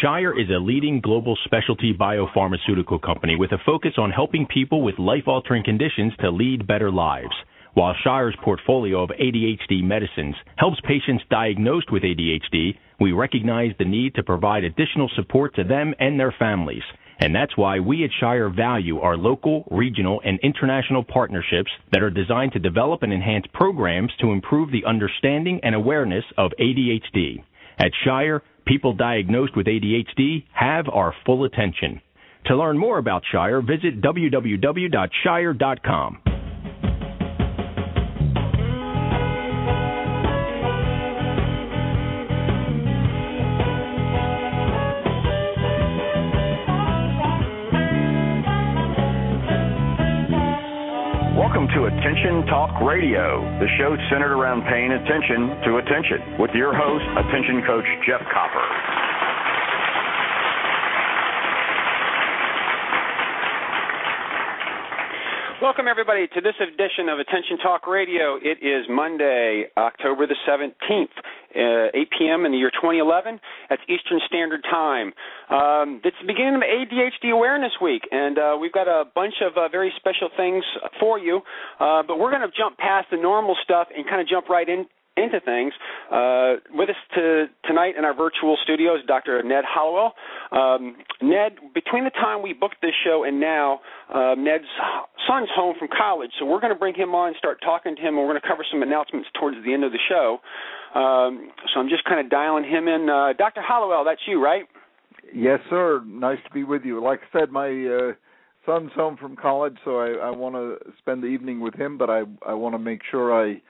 Shire is a leading global specialty biopharmaceutical company with a focus on helping people with life-altering conditions to lead better lives. While Shire's portfolio of ADHD medicines helps patients diagnosed with ADHD, we recognize the need to provide additional support to them and their families. And that's why we at Shire value our local, regional, and international partnerships that are designed to develop and enhance programs to improve the understanding and awareness of ADHD. At Shire, people diagnosed with ADHD have our full attention. To learn more about Shire, visit www.shire.com. Welcome to Attention Talk Radio, the show centered around paying attention to attention, with your host, Attention Coach Jeff Copper. Welcome, everybody, to this edition of Attention Talk Radio. It is Monday, October the 17th, 8 p.m. in the year 2011. That's Eastern Standard Time. It's the beginning of ADHD Awareness Week, and we've got a bunch of very special things for you, but we're going to jump past the normal stuff and kind of jump right into things. With us tonight in our virtual studio is Dr. Ned Hallowell. Ned, between the time we booked this show and now, Ned's son's home from college, so we're going to bring him on and start talking to him, and we're going to cover some announcements towards the end of the show. So I'm just kind of dialing him in. Dr. Hallowell, that's you, right? Yes, sir. Nice to be with you. Like I said, my son's home from college, so I want to spend the evening with him, but I want to make sure I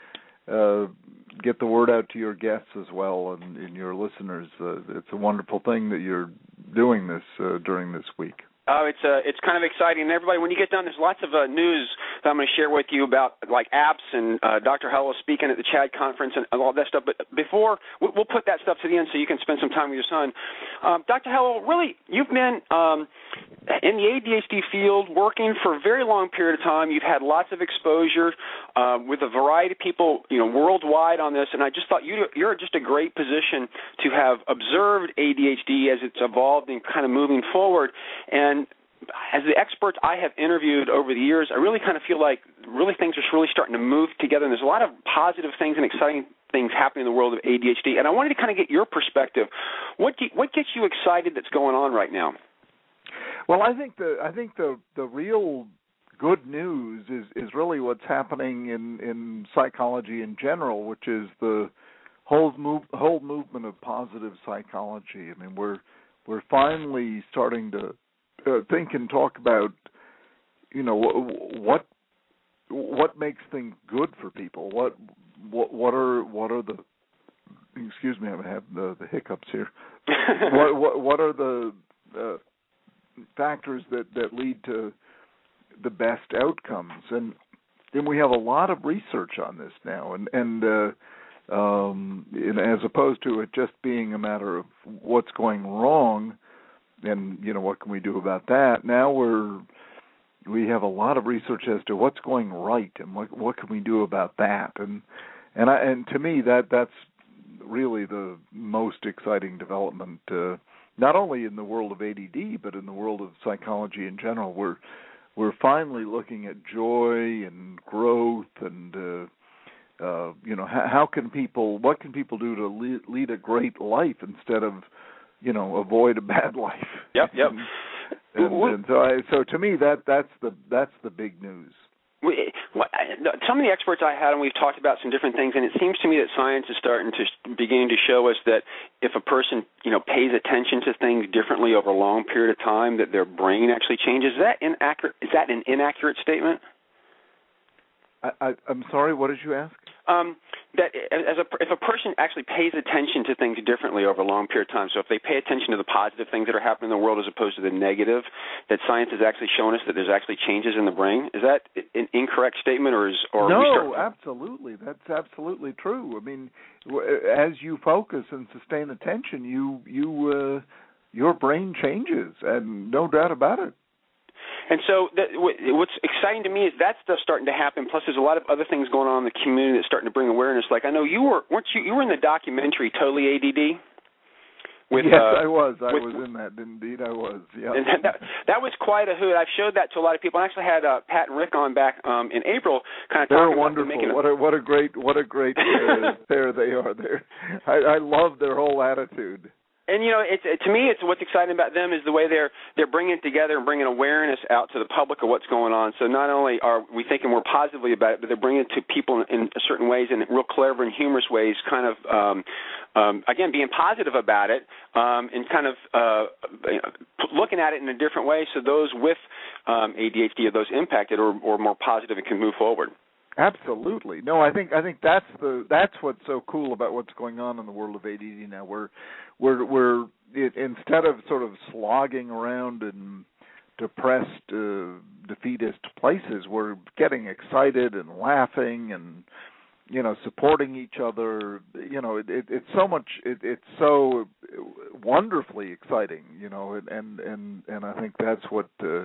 get the word out to your guests as well and your listeners. It's a wonderful thing that you're doing this during this week. Oh, it's kind of exciting. And everybody, when you get done, there's lots of news that I'm going to share with you about, like apps and Dr. Hallowell speaking at the CHAD conference and all that stuff. But before, we'll put that stuff to the end so you can spend some time with your son. Dr. Hallowell, really, you've been in the ADHD field working for a very long period of time. You've had lots of exposure with a variety of people, worldwide on this. And I just thought you're just a great position to have observed ADHD as it's evolved and kind of moving forward. And as the experts I have interviewed over the years, I really kind of feel like things are really starting to move together, and there's a lot of positive things and exciting things happening in the world of ADHD. And I wanted to kind of get your perspective. What gets you excited that's going on right now? Well, I think the real good news is really what's happening in psychology in general, which is the whole movement of positive psychology. I mean, we're finally starting to think and talk about, what makes things good for people. What are the? Excuse me, I have the hiccups here. what are the factors that lead to the best outcomes? And we have a lot of research on this now, and as opposed to it just being a matter of what's going wrong. And, what can we do about that? Now we have a lot of research as to what's going right and what can we do about that. And to me, that's really the most exciting development, not only in the world of ADD, but in the world of psychology in general. We're finally looking at joy and growth and, what can people do to lead a great life instead of, avoid a bad life. Yep. And so to me, that's the big news. Some of the experts I had, and we've talked about some different things, and it seems to me that science is beginning to show us that if a person, pays attention to things differently over a long period of time, that their brain actually changes. Is that inaccurate? Is that an inaccurate statement? I'm sorry, what did you ask? That if a person actually pays attention to things differently over a long period of time, so if they pay attention to the positive things that are happening in the world as opposed to the negative, that science has actually shown us that there's actually changes in the brain. Is that an incorrect statement, No, absolutely. That's absolutely true. I mean, as you focus and sustain attention, your brain changes, and no doubt about it. And so what's exciting to me is that stuff starting to happen. Plus, there's a lot of other things going on in the community that's starting to bring awareness. Like I know you were in the documentary Totally ADD. Yes, I was in that. Indeed, I was. Yeah. And that was quite a hoot. I've showed that to a lot of people. I actually had Pat and Rick on back in April, kind of talking about making. What a great pair they are. There, I love their whole attitude. And to me, it's what's exciting about them is the way they're bringing it together and bringing awareness out to the public of what's going on. So not only are we thinking more positively about it, but they're bringing it to people in certain ways, in real clever and humorous ways. Kind of again, being positive about it and kind of looking at it in a different way. So those with ADHD or those impacted are more positive and can move forward. Absolutely. No, I think that's what's so cool about what's going on in the world of ADD now. We're instead of sort of slogging around in depressed, defeatist places, we're getting excited and laughing and supporting each other. It's so much. It's so wonderfully exciting. And I think that's what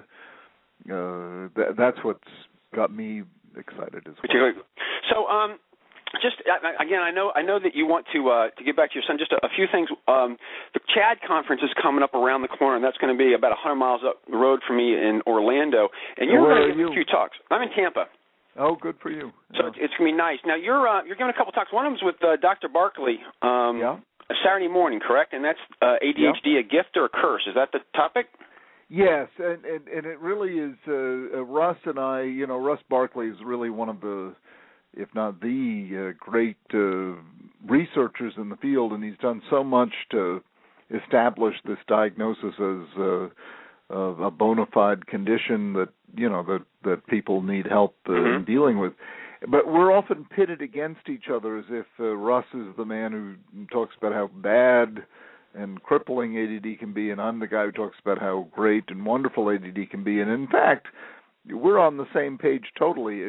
that's what's got me excited as well. So, just again, I know that you want to get back to your son. Just a few things. The CHAD conference is coming up around the corner, and that's going to be about 100 miles up the road from me in Orlando. And you're going to give a few talks. I'm in Tampa. Oh, good for you. So it's going to be nice. Now you're giving a couple talks. One of them's with Dr. Barkley. Saturday morning, correct? And that's ADHD, a gift or a curse. Is that the topic? Yes, and it really is. Russ and I, Russ Barkley is really one of the, if not the great researchers in the field, and he's done so much to establish this diagnosis as a bona fide condition that that people need help in dealing with. But we're often pitted against each other, as if Russ is the man who talks about how bad and crippling ADD can be, and I'm the guy who talks about how great and wonderful ADD can be. And in fact, we're on the same page totally.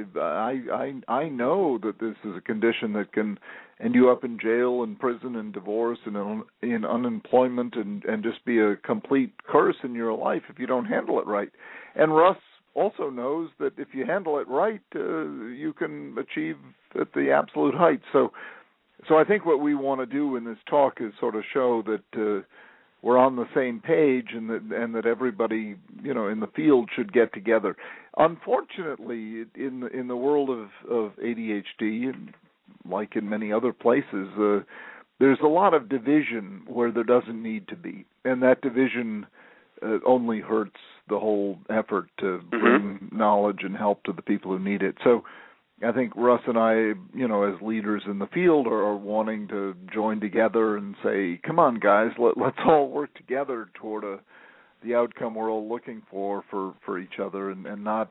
I know that this is a condition that can end you up in jail and prison and divorce and in unemployment and just be a complete curse in your life if you don't handle it right. And Russ also knows that if you handle it right, you can achieve at the absolute height. So I think what we want to do in this talk is sort of show that we're on the same page and that everybody, in the field should get together. Unfortunately, in the world of ADHD, like in many other places, there's a lot of division where there doesn't need to be, and that division only hurts the whole effort to bring knowledge and help to the people who need it. So I think Russ and I, as leaders in the field, are wanting to join together and say, come on, guys, let's all work together toward the outcome we're all looking for each other and not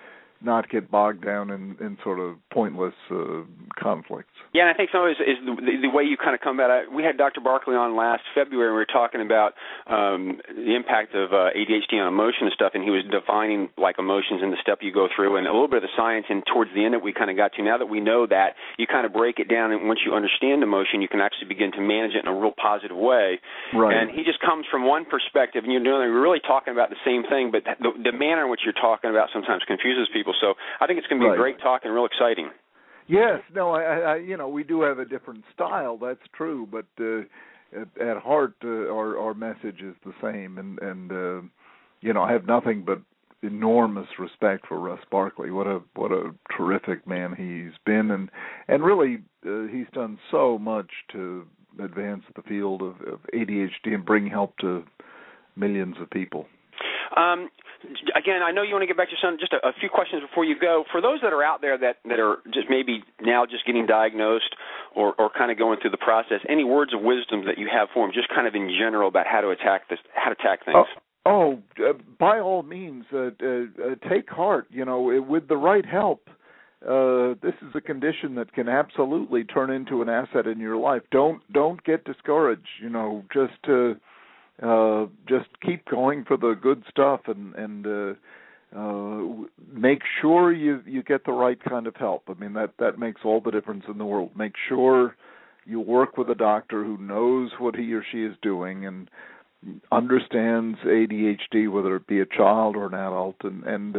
get bogged down in sort of pointless conflicts. Yeah, and I think some of it is the way you kind of come about it. We had Dr. Barkley on last February, and we were talking about the impact of ADHD on emotion and stuff, and he was defining like emotions and the step you go through and a little bit of the science, and towards the end that we kind of got to. Now that we know that, you kind of break it down, and once you understand emotion, you can actually begin to manage it in a real positive way. Right. And he just comes from one perspective, and we're really talking about the same thing, but the manner in which you're talking about sometimes confuses people. So I think it's going to be a great talk and real exciting. Yes, no, I we do have a different style. That's true, but at heart, our message is the same. And I have nothing but enormous respect for Russ Barkley. What a terrific man he's been, and really he's done so much to advance the field of ADHD and bring help to millions of people. Again, I know you want to get back to your son. Just a few questions before you go. For those that are out there that are just maybe now just getting diagnosed or kind of going through the process, any words of wisdom that you have for them, just kind of in general about how to attack things? By all means, take heart. With the right help, this is a condition that can absolutely turn into an asset in your life. Don't get discouraged. Just keep going for the good stuff and make sure you get the right kind of help. I mean, that makes all the difference in the world. Make sure you work with a doctor who knows what he or she is doing and understands ADHD, whether it be a child or an adult, and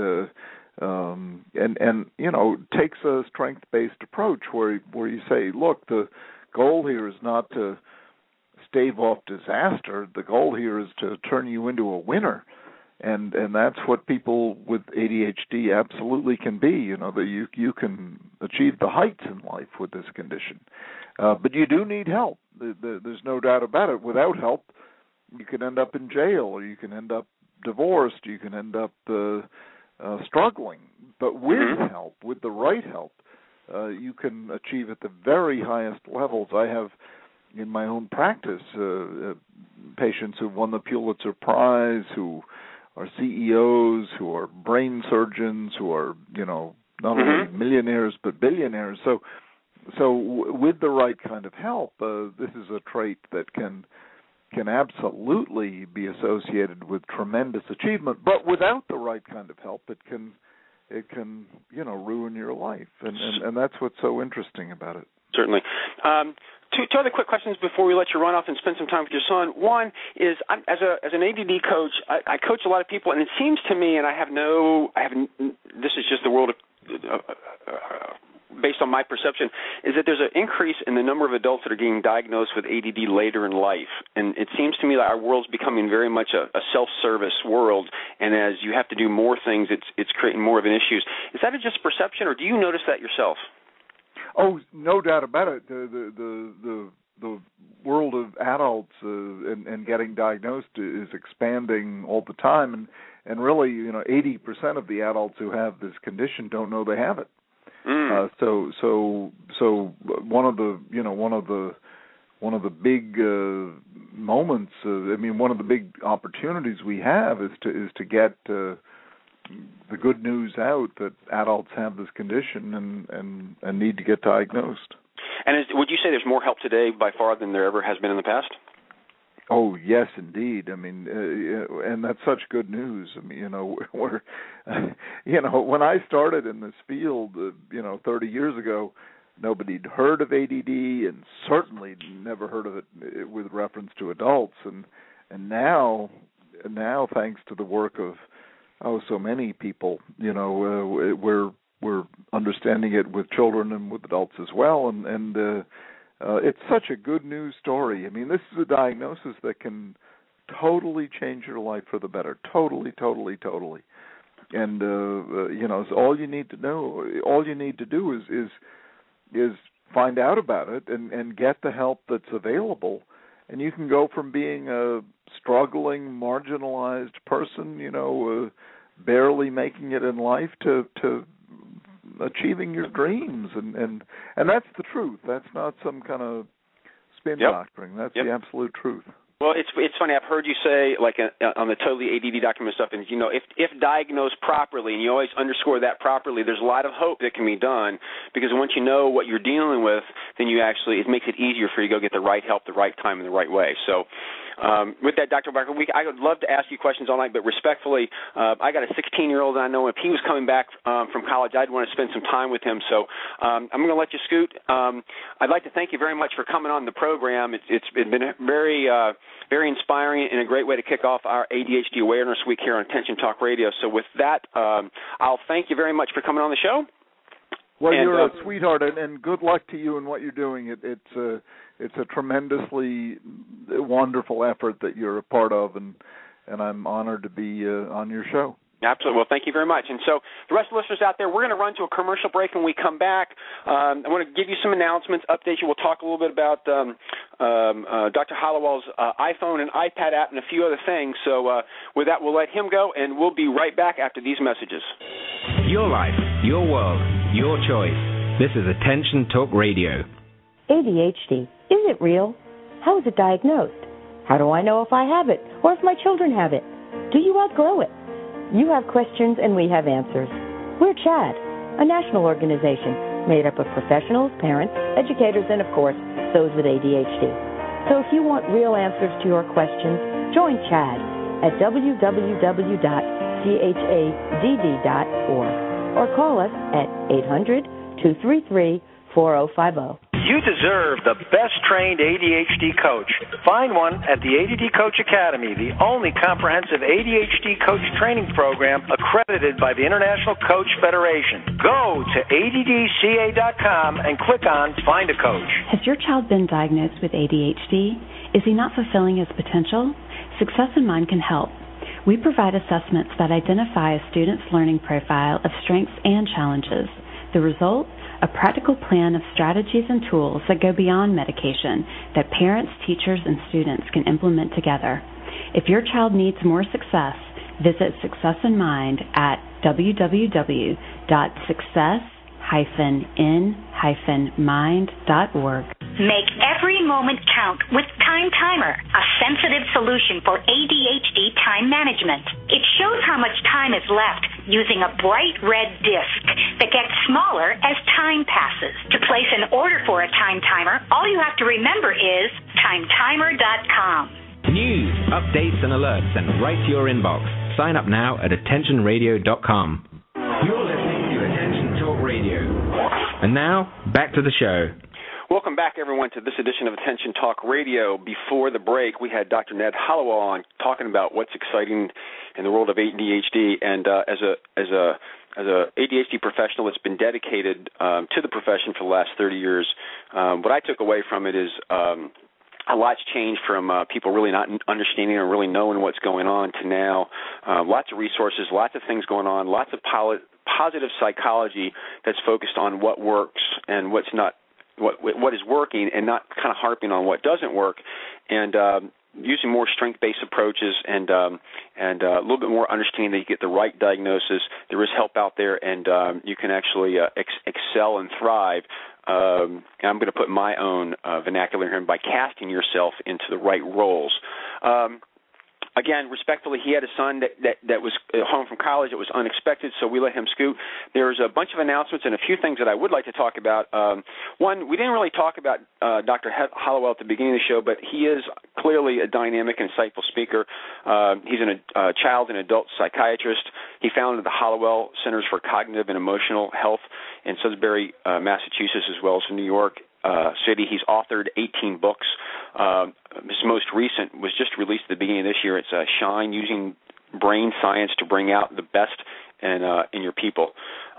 takes a strength-based approach where you say, look, the goal here is not to stave off disaster. The goal here is to turn you into a winner. And that's what people with ADHD absolutely can be. You know, that you can achieve the heights in life with this condition. But you do need help. There's no doubt about it. Without help, you can end up in jail, or you can end up divorced, you can end up struggling. But with help, with the right help, you can achieve at the very highest levels. I have in my own practice patients who've won the Pulitzer Prize, who are CEOs, who are brain surgeons, who are, you know, not only millionaires but billionaires. So with the right kind of help, this is a trait that can absolutely be associated with tremendous achievement. But without the right kind of help, it can you know, ruin your life, and that's what's so interesting about it. Certainly. Two other quick questions before we let you run off and spend some time with your son. One is, as an ADD coach, I coach a lot of people, and it seems to me, and this is just the world of, based on my perception, is that there's an increase in the number of adults that are getting diagnosed with ADD later in life. And it seems to me that our world's becoming very much a self-service world, and as you have to do more things, it's creating more of an issue. Is that just perception, or do you notice that yourself? Oh, no doubt about it. The world of adults and getting diagnosed is expanding all the time, and really, you know, 80% of the adults who have this condition don't know they have it. So one of the big moments. One of the big opportunities we have is to get the good news out that adults have this condition and need to get diagnosed. And would you say there's more help today by far than there ever has been in the past? Oh, yes, indeed. I mean, and that's such good news. I mean, when I started in this field, 30 years ago, nobody'd heard of ADD, and certainly never heard of it with reference to adults. And now, thanks to the work of so many people, we're understanding it with children and with adults as well, and it's such a good news story. I mean, this is a diagnosis that can totally change your life for the better. Totally. And it's all you need to know. All you need to do is find out about it and get the help that's available. And you can go from being a struggling, marginalized person, barely making it in life, to achieving your dreams, and that's the truth. That's not some kind of spin doctrine. That's the absolute truth. Well, it's funny. I've heard you say, like on the Totally ADD document stuff, and if diagnosed properly, and you always underscore that properly, there's a lot of hope that can be done, because once you know what you're dealing with, then it makes it easier for you to go get the right help, the right time, in the right way. So. With that, Dr. Barker, I would love to ask you questions all night, but respectfully, I got a 16-year-old, and I know if he was coming back from college, I'd want to spend some time with him. So I'm going to let you scoot. I'd like to thank you very much for coming on the program. It's been very, very inspiring and a great way to kick off our ADHD Awareness Week here on Attention Talk Radio. So with that, I'll thank you very much for coming on the show. Well, you're a sweetheart, and good luck to you in what you're doing. It's a tremendously wonderful effort that you're a part of, and I'm honored to be on your show. Absolutely. Well, thank you very much. And so the rest of the listeners out there, we're going to run to a commercial break. When we come back, I want to give you some announcements, update you. We'll talk a little bit about Dr. Hollowell's iPhone and iPad app and a few other things. So with that, we'll let him go, and we'll be right back after these messages. Your life, your world, your choice. This is Attention Talk Radio. ADHD, is it real? How is it diagnosed? How do I know if I have it or if my children have it? Do you outgrow it? You have questions and we have answers. We're CHADD, a national organization made up of professionals, parents, educators, and of course, those with ADHD. So if you want real answers to your questions, join CHADD at www.chadd.org or call us at 800-233-4050. You deserve the best-trained ADHD coach. Find one at the ADD Coach Academy, the only comprehensive ADHD coach training program accredited by the International Coach Federation. Go to ADDCA.com and click on Find a Coach. Has your child been diagnosed with ADHD? Is he not fulfilling his potential? Success in Mind can help. We provide assessments that identify a student's learning profile of strengths and challenges. The result? A practical plan of strategies and tools that go beyond medication that parents, teachers, and students can implement together. If your child needs more success, visit Success in Mind at www.success-in-mind.org. Make every moment count with Time Timer, a sensitive solution for ADHD time management. It shows how much time is left using a bright red disc that gets smaller as time passes. To place an order for a Time Timer, all you have to remember is timetimer.com. News, updates, and alerts sent right to your inbox. Sign up now at attentionradio.com. You're listening to Attention Talk Radio. And now, back to the show. Welcome back, everyone, to this edition of Attention Talk Radio. Before the break, we had Dr. Ned Hallowell on talking about what's exciting in the world of ADHD. And as a ADHD professional that's been dedicated to the profession for the last 30 years, what I took away from it is a lot's changed from people really not understanding or really knowing what's going on to now. Lots of resources, lots of things going on, lots of positive psychology that's focused on what works and what's not, what is working, and not kind of harping on what doesn't work, and using more strength-based approaches and a little bit more understanding that you get the right diagnosis. There is help out there, and you can actually excel and thrive. And I'm going to put my own vernacular here by casting yourself into the right roles. Again, respectfully, he had a son that was home from college. It was unexpected, so we let him scoot. There's a bunch of announcements and a few things that I would like to talk about. One, we didn't really talk about Dr. Hallowell at the beginning of the show, but he is clearly a dynamic and insightful speaker. He's a child and adult psychiatrist. He founded the Hallowell Centers for Cognitive and Emotional Health in Sudbury, Massachusetts, as well as in New York City. He's authored 18 books. His most recent was just released at the beginning of this year. It's Shine, Using Brain Science to Bring Out the Best in Your People.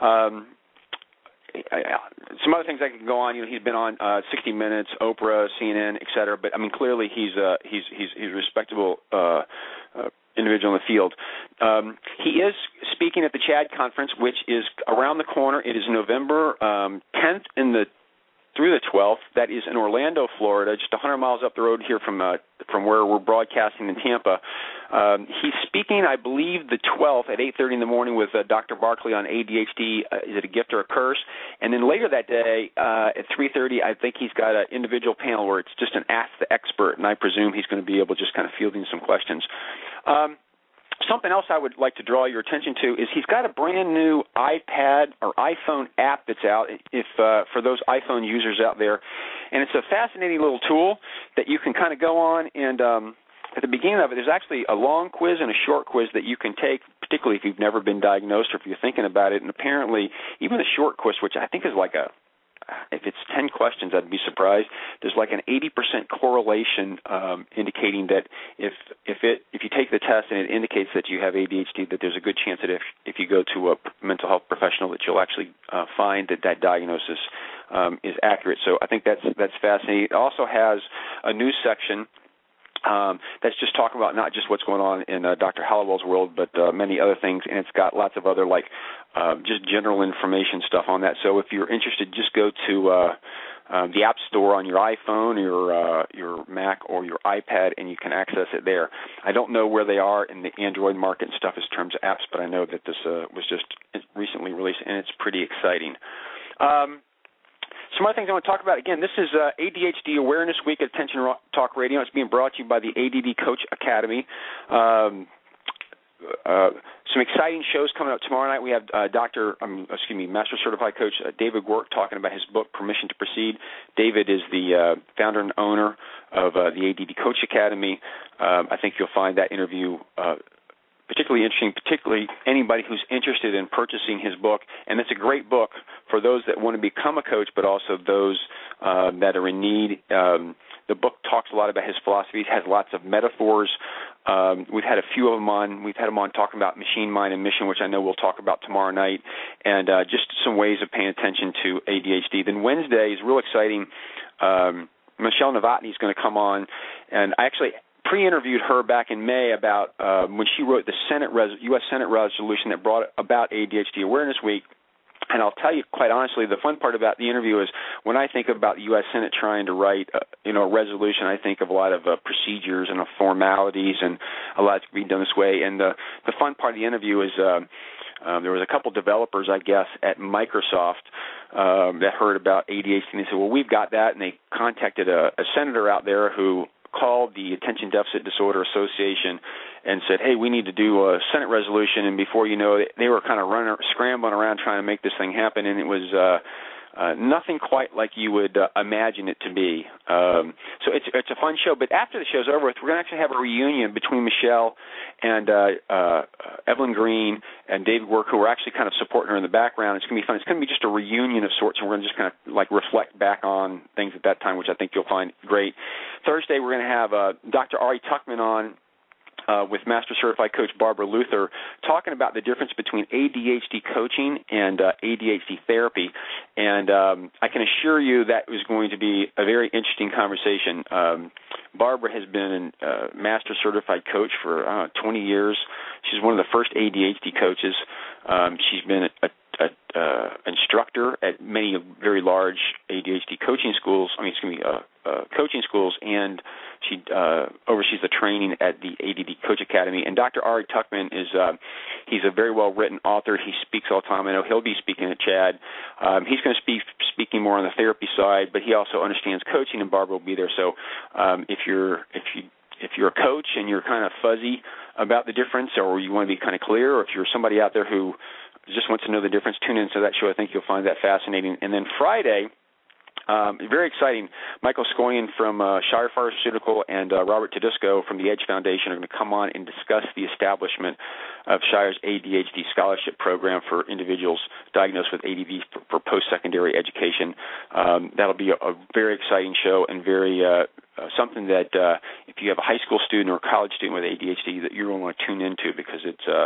Some other things I could go on. You know, he's been on 60 Minutes, Oprah, CNN, et cetera. But I mean, clearly he's a respectable individual in the field. He is speaking at the CHAD conference, which is around the corner. It is November 10th through the 12th. That is in Orlando, Florida, just 100 miles up the road here from where we're broadcasting in Tampa. He's speaking, I believe, the 12th at 8:30 in the morning with Dr. Barkley on ADHD. Is it a gift or a curse? And then later that day at 3:30, I think he's got an individual panel where it's just an Ask the Expert, and I presume he's going to be able just kind of fielding some questions. Something else I would like to draw your attention to is he's got a brand new iPad or iPhone app that's out for those iPhone users out there. And it's a fascinating little tool that you can kind of go on, and at the beginning of it, there's actually a long quiz and a short quiz that you can take, particularly if you've never been diagnosed or if you're thinking about it. And apparently even the short quiz, which I think is like if it's 10 questions, I'd be surprised. There's like an 80% correlation indicating that if you take the test and it indicates that you have ADHD, that there's a good chance that if you go to a mental health professional that you'll actually find that diagnosis is accurate. So I think that's fascinating. It also has a news section that's just talking about not just what's going on in Dr. Hallowell's world, but many other things, and it's got lots of other just general information stuff on that. So if you're interested, just go to the App Store on your iPhone, your Mac, or your iPad, and you can access it there. I don't know where they are in the Android market and stuff in terms of apps, but I know that this was just recently released, and it's pretty exciting. Some other things I want to talk about. Again, this is ADHD Awareness Week at Attention Talk Radio. It's being brought to you by the ADD Coach Academy. Some exciting shows coming up tomorrow night. We have Master Certified Coach David Gwerk talking about his book, Permission to Proceed. David is the founder and owner of the ADD Coach Academy. I think you'll find that interview particularly interesting, particularly anybody who's interested in purchasing his book. And it's a great book for those that want to become a coach, but also those that are in need. The book talks a lot about his philosophies, has lots of metaphors. We've had a few of them on. We've had him on talking about machine, mind, and mission, which I know we'll talk about tomorrow night, and just some ways of paying attention to ADHD. Then Wednesday is real exciting. Michelle Novotny is going to come on, and I actually pre-interviewed her back in May about when she wrote the U.S. Senate resolution that brought about ADHD Awareness Week. And I'll tell you, quite honestly, the fun part about the interview is when I think about the U.S. Senate trying to write, a resolution, I think of a lot of procedures and formalities, and a lot to be done this way. And the fun part of the interview is there was a couple developers, I guess, at Microsoft that heard about ADHD, and they said, well, we've got that, and they contacted a senator out there who called the Attention Deficit Disorder Association and said, hey, we need to do a Senate resolution, and before you know it, they were kind of scrambling around trying to make this thing happen, and it was nothing quite like you would imagine it to be. So it's a fun show, but after the show's over with, we're going to actually have a reunion between Michelle and Evelyn Green and David Work, who are actually kind of supporting her in the background. It's going to be fun. It's going to be just a reunion of sorts, and we're going to just kind of like reflect back on things at that time, which I think you'll find great. Thursday, we're going to have Dr. Ari Tuckman on with Master Certified Coach Barbara Luther, talking about the difference between ADHD coaching and ADHD therapy. And I can assure you that was going to be a very interesting conversation. Barbara has been a Master Certified Coach for 20 years. She's one of the first ADHD coaches. She's been an instructor at many very large ADHD coaching schools. Coaching schools, and she oversees the training at the ADD Coach Academy. And Dr. Ari Tuckman is he's a very well-written author. He speaks all the time. I know he'll be speaking at CHAD. He's going to be speaking more on the therapy side, but he also understands coaching, and Barbara will be there. So if you're a coach and you're kind of fuzzy about the difference, or you want to be kind of clear, or if you're somebody out there who just wants to know the difference, tune into that show. I think you'll find that fascinating. And then Friday, very exciting. Michael Scoyan from Shire Pharmaceutical and Robert Tedisco from the Edge Foundation are going to come on and discuss the establishment of Shire's ADHD scholarship program for individuals diagnosed with ADD for post-secondary education. That'll be a very exciting show, and very something that if you have a high school student or a college student with ADHD, that you're going to want to tune into, because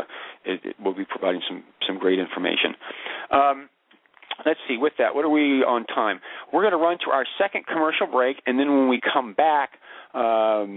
it will be providing some great information. Let's see, with that, what are we on time? We're going to run to our second commercial break, and then when we come back, I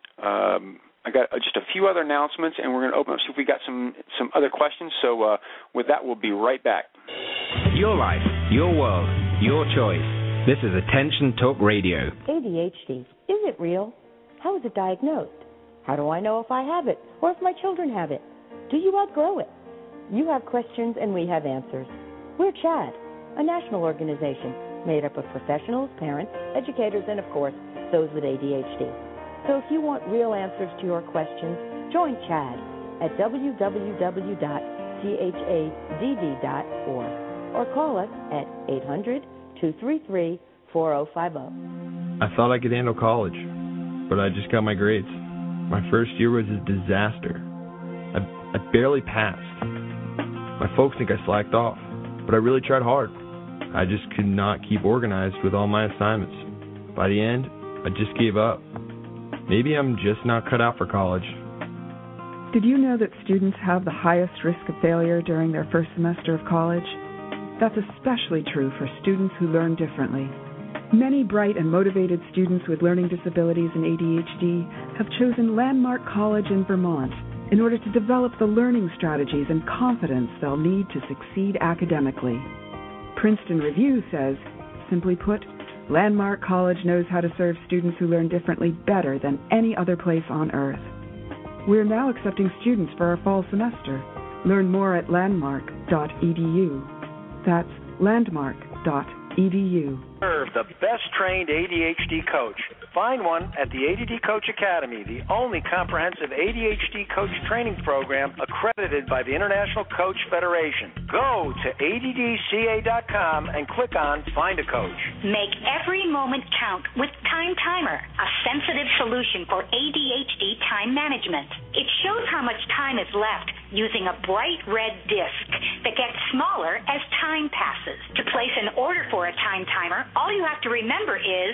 got just a few other announcements, and we're going to open up, see if we got some other questions. So with that, we'll be right back. Your life, your world, your choice. This is Attention Talk Radio. ADHD, is it real? How is it diagnosed? How do I know if I have it or if my children have it? Do you outgrow it? You have questions, and we have answers. We're CHAD, a national organization made up of professionals, parents, educators, and, of course, those with ADHD. So if you want real answers to your questions, join CHAD at www.chadd.org or call us at 800-233-4050. I thought I could handle college, but I just got my grades. My first year was a disaster. I barely passed. My folks think I slacked off, but I really tried hard. I just could not keep organized with all my assignments. By the end, I just gave up. Maybe I'm just not cut out for college. Did you know that students have the highest risk of failure during their first semester of college? That's especially true for students who learn differently. Many bright and motivated students with learning disabilities and ADHD have chosen Landmark College in Vermont in order to develop the learning strategies and confidence they'll need to succeed academically. Princeton Review says, simply put, Landmark College knows how to serve students who learn differently better than any other place on earth. We're now accepting students for our fall semester. Learn more at landmark.edu. That's landmark.edu. Serve the best trained ADHD coach. Find one at the ADD Coach Academy, the only comprehensive ADHD coach training program accredited by the International Coach Federation. Go to addca.com and click on Find a Coach. Make every moment count with Time Timer, a sensitive solution for ADHD time management. It shows how much time is left using a bright red disc that gets smaller as time passes. To place an order for a Time Timer, all you have to remember is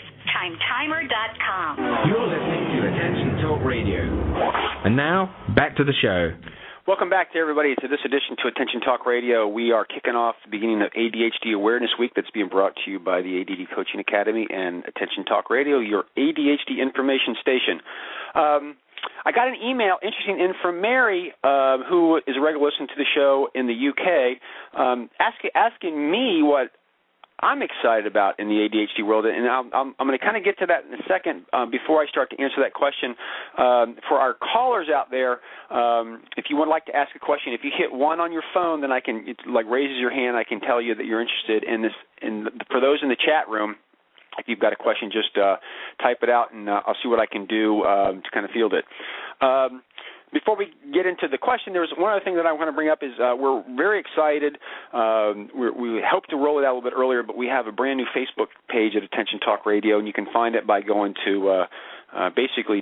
timetimer.com. You're listening to Attention Talk Radio. And now, back to the show. Welcome back to everybody to this edition to Attention Talk Radio. We are kicking off the beginning of ADHD Awareness Week that's being brought to you by the ADD Coaching Academy and Attention Talk Radio, your ADHD information station. I got an email, interesting, in from Mary, who is a regular listener to the show in the UK, asking me what I'm excited about in the ADHD world, and I'm going to kind of get to that in a second. Before I start to answer that question, for our callers out there, if you would like to ask a question, if you hit 1 on your phone, then it raises your hand. I can tell you that you're interested in this. And for those in the chat room, if you've got a question, just type it out, and I'll see what I can do to kind of field it. Before we get into the question, there's one other thing that I want to bring up is we're very excited. We hope to roll it out a little bit earlier, but we have a brand new Facebook page at Attention Talk Radio, and you can find it by going to basically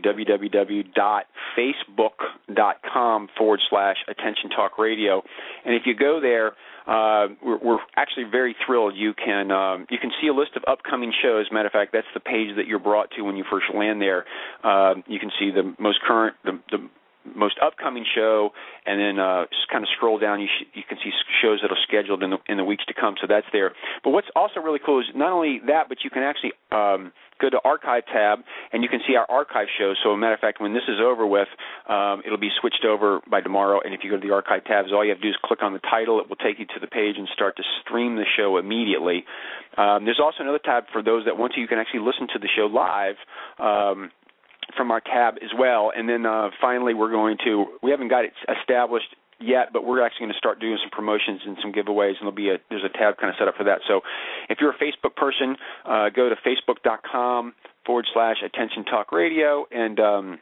www.facebook.com/Attention Talk Radio. And if you go there, we're actually very thrilled. You can see a list of upcoming shows. Matter of fact, that's the page that you're brought to when you first land there. You can see the most current, the most upcoming show, and then just kind of scroll down. You can see shows that are scheduled in the weeks to come. So that's there. But what's also really cool is not only that, but you can actually go to Archive tab, and you can see our archive shows. So, as a matter of fact, when this is over with, it'll be switched over by tomorrow. And if you go to the Archive tabs, all you have to do is click on the title. It will take you to the page and start to stream the show immediately. There's also another tab for those that want to. You can actually listen to the show live from our tab as well. And then finally, we haven't got it established yet, but we're actually going to start doing some promotions and some giveaways, and there's a tab kind of set up for that. So if you're a Facebook person, go to facebook.com/Attention Talk Radio and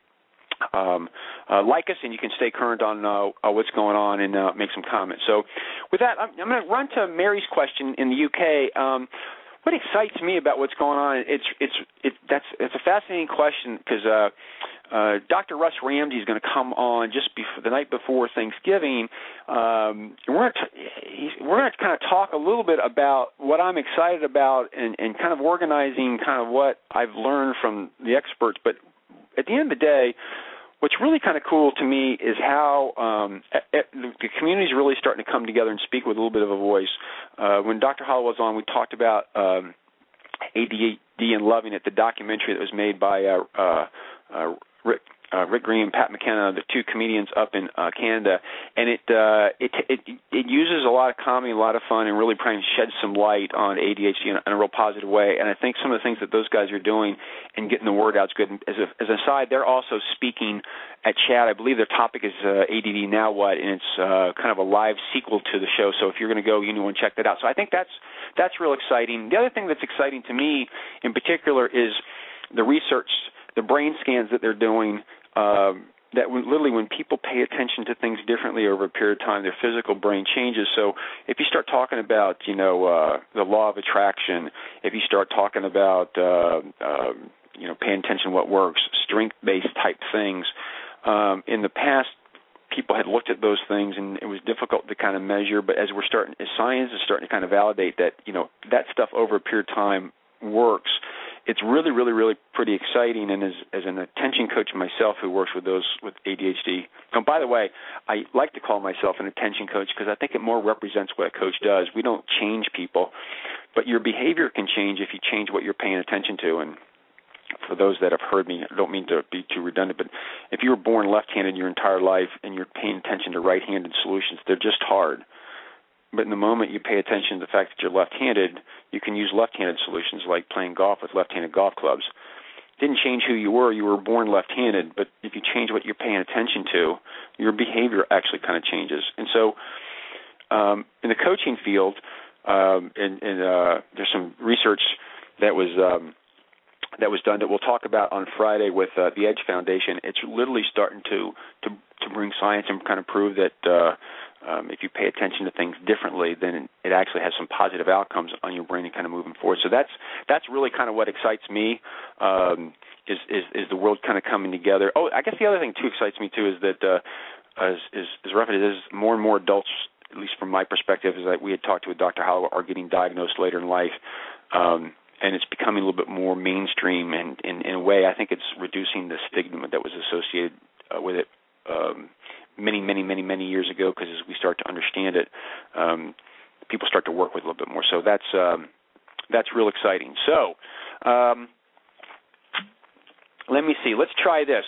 like us, and you can stay current on what's going on and make some comments. So with that, I'm going to run to Mary's question in the UK. What excites me about what's going on? It's a fascinating question because Dr. Russ Ramsey is going to come on just the night before Thanksgiving. And we're going to kind of talk a little bit about what I'm excited about and kind of organizing kind of what I've learned from the experts. But at the end of the day, what's really kind of cool to me is how the community is really starting to come together and speak with a little bit of a voice. When Dr. Holloway was on, we talked about ADD and Loving It, the documentary that was made by Rick Green and Pat McKenna, the two comedians up in Canada, and it uses a lot of comedy, a lot of fun, and really trying to shed some light on ADHD in a real positive way. And I think some of the things that those guys are doing and getting the word out is good. As an aside, they're also speaking at CHAT. I believe their topic is ADD Now What, and it's kind of a live sequel to the show. So if you're going to go, you want to check that out. So I think that's real exciting. The other thing that's exciting to me in particular is the research, the brain scans that they're doing, that literally when people pay attention to things differently over a period of time, their physical brain changes. So if you start talking about, the law of attraction, if you start talking about, paying attention to what works, strength-based type things, in the past, people had looked at those things and it was difficult to kind of measure, but as science is starting to kind of validate that, that stuff over a period of time works, it's really, really, really pretty exciting. And as an attention coach myself who works with those with ADHD, and by the way, I like to call myself an attention coach because I think it more represents what a coach does. We don't change people, but your behavior can change if you change what you're paying attention to. And for those that have heard me, I don't mean to be too redundant, but if you were born left-handed your entire life and you're paying attention to right-handed solutions, they're just hard. But in the moment you pay attention to the fact that you're left-handed, you can use left-handed solutions like playing golf with left-handed golf clubs. It didn't change who you were born left-handed, but if you change what you're paying attention to, your behavior actually kind of changes. And so in the coaching field, there's some research that was done that we'll talk about on Friday with the Edge Foundation. It's literally starting to bring science and kind of prove that if you pay attention to things differently, then it actually has some positive outcomes on your brain and kind of moving forward. So that's really kind of what excites me, is the world kind of coming together. Oh, I guess the other thing too excites me too is that as rough as it is, more and more adults, at least from my perspective, is that we had talked with Dr. Holloway, are getting diagnosed later in life. And it's becoming a little bit more mainstream, and in a way, I think it's reducing the stigma that was associated with it many years ago, because as we start to understand it, people start to work with it a little bit more. So that's real exciting. So let me see. Let's try this.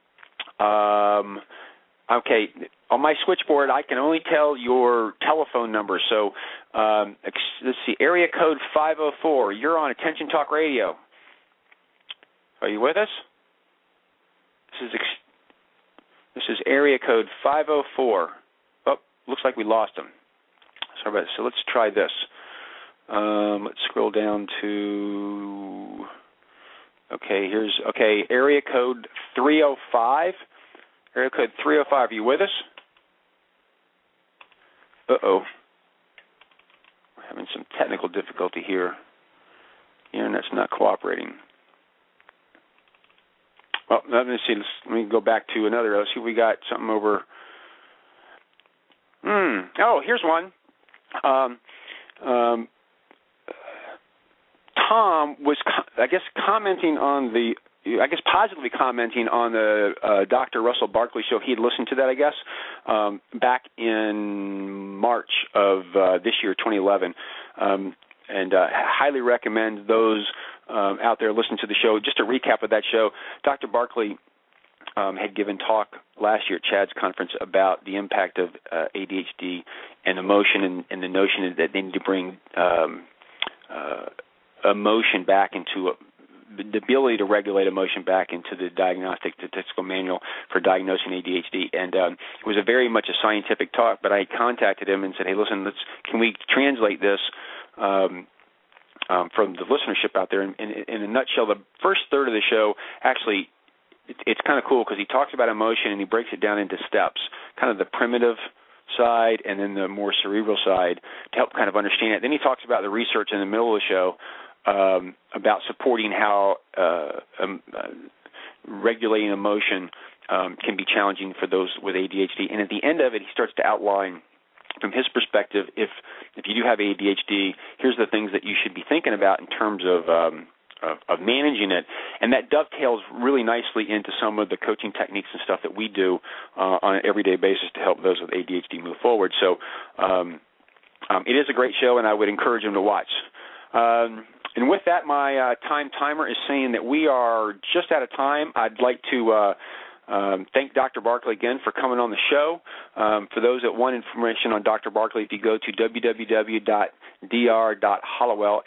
Okay, on my switchboard, I can only tell your telephone number. So let's see, area code 504. You're on Attention Talk Radio. Are you with us? This is area code 504. Oh, looks like we lost him. Sorry about this. So let's try this. Let's scroll down to. Okay, area code 305. Area code 305, are you with us? Uh-oh. We're having some technical difficulty here. The internet's not cooperating. Well, let me see. Let me go back to another. Let's see if we got something over. Oh, here's one. Tom was, positively commenting on the Dr. Russell Barkley show. He had listened to that, I guess, back in March of this year, 2011, and highly recommend those out there listening to the show. Just a recap of that show, Dr. Barkley had given talk last year at Chad's conference about the impact of ADHD and emotion, and the notion that they need to bring emotion back into the ability to regulate emotion back into the diagnostic statistical manual for diagnosing ADHD. And it was very much a scientific talk, but I contacted him and said, hey, listen, can we translate this from the listenership out there? In a nutshell, the first third of the show, actually, it's kind of cool because he talks about emotion and he breaks it down into steps, kind of the primitive side and then the more cerebral side to help kind of understand it. Then he talks about the research in the middle of the show about supporting how regulating emotion can be challenging for those with ADHD. And at the end of it, he starts to outline, from his perspective, if you do have ADHD, here's the things that you should be thinking about in terms of managing it. And that dovetails really nicely into some of the coaching techniques and stuff that we do on an everyday basis to help those with ADHD move forward. So it is a great show, and I would encourage them to watch. And with that, my time timer is saying that we are just out of time. I'd like to thank Dr. Barkley again for coming on the show. For those that want information on Dr. Barkley, if you go to www.dr.hallowell,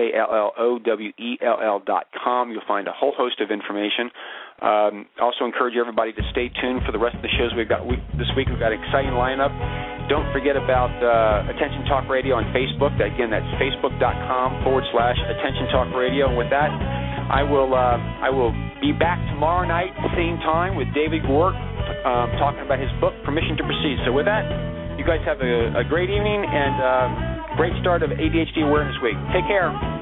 HALLOWELL.com, you'll find a whole host of information. Also encourage everybody to stay tuned for the rest of the shows we've got this week. We've got an exciting lineup. Don't forget about Attention Talk Radio on Facebook. Again, that's facebook.com/Attention Talk Radio. And with that, I will be back tomorrow night, same time, with David Gork, talking about his book, Permission to Proceed. So with that, you guys have a great evening and great start of ADHD Awareness Week. Take care.